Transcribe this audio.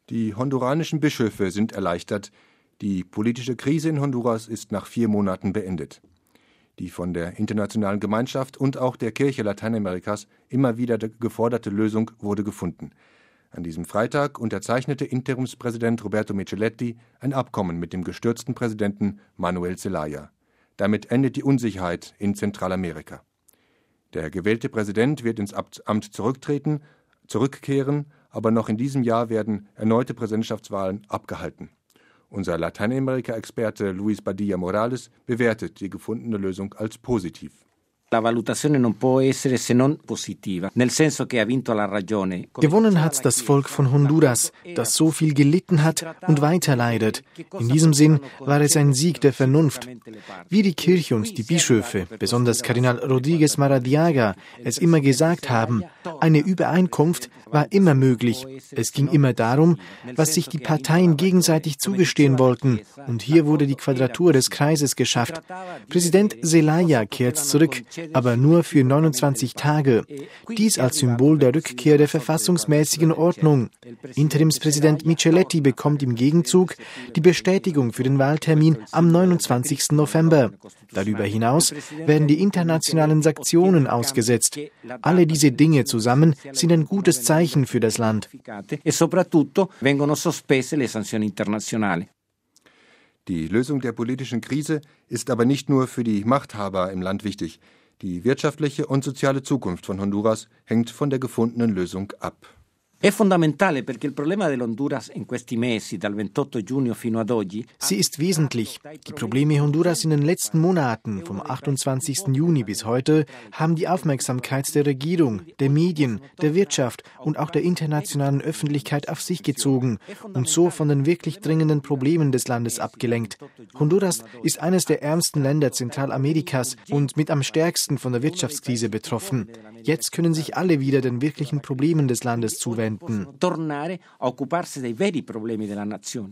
Die honduranischen Bischöfe sind erleichtert. Die politische Krise in Honduras ist nach 4 Monaten beendet. Die von der internationalen Gemeinschaft und auch der Kirche Lateinamerikas immer wieder geforderte Lösung wurde gefunden. An diesem Freitag unterzeichnete Interimspräsident Roberto Micheletti ein Abkommen mit dem gestürzten Präsidenten Manuel Zelaya. Damit endet die Unsicherheit in Zentralamerika. Der gewählte Präsident wird ins Amt zurückkehren, aber noch in diesem Jahr werden erneute Präsidentschaftswahlen abgehalten. Unser Lateinamerika-Experte Luis Padilla Morales bewertet die gefundene Lösung als positiv. Gewonnen hat das Volk von Honduras, das so viel gelitten hat und weiter leidet. In diesem Sinn war es ein Sieg der Vernunft. Wie die Kirche und die Bischöfe, besonders Kardinal Rodríguez Maradiaga, es immer gesagt haben, eine Übereinkunft war immer möglich. Es ging immer darum, was sich die Parteien gegenseitig zugestehen wollten. Und hier wurde die Quadratur des Kreises geschafft. Präsident Zelaya kehrt zurück, aber nur für 29 Tage. Dies als Symbol der Rückkehr der verfassungsmäßigen Ordnung. Interimspräsident Micheletti bekommt im Gegenzug die Bestätigung für den Wahltermin am 29. November. Darüber hinaus werden die internationalen Sanktionen ausgesetzt. Alle diese Dinge zusammen sind ein gutes Zeichen für das Land. Die Lösung der politischen Krise ist aber nicht nur für die Machthaber im Land wichtig. Die wirtschaftliche und soziale Zukunft von Honduras hängt von der gefundenen Lösung ab. Sie ist wesentlich. Die Probleme Honduras in den letzten Monaten, vom 28. Juni bis heute, haben die Aufmerksamkeit der Regierung, der Medien, der Wirtschaft und auch der internationalen Öffentlichkeit auf sich gezogen und so von den wirklich dringenden Problemen des Landes abgelenkt. Honduras ist eines der ärmsten Länder Zentralamerikas und mit am stärksten von der Wirtschaftskrise betroffen. Jetzt können sich alle wieder den wirklichen Problemen des Landes zuwenden. Tornare a occuparsi dei veri problemi della nazione.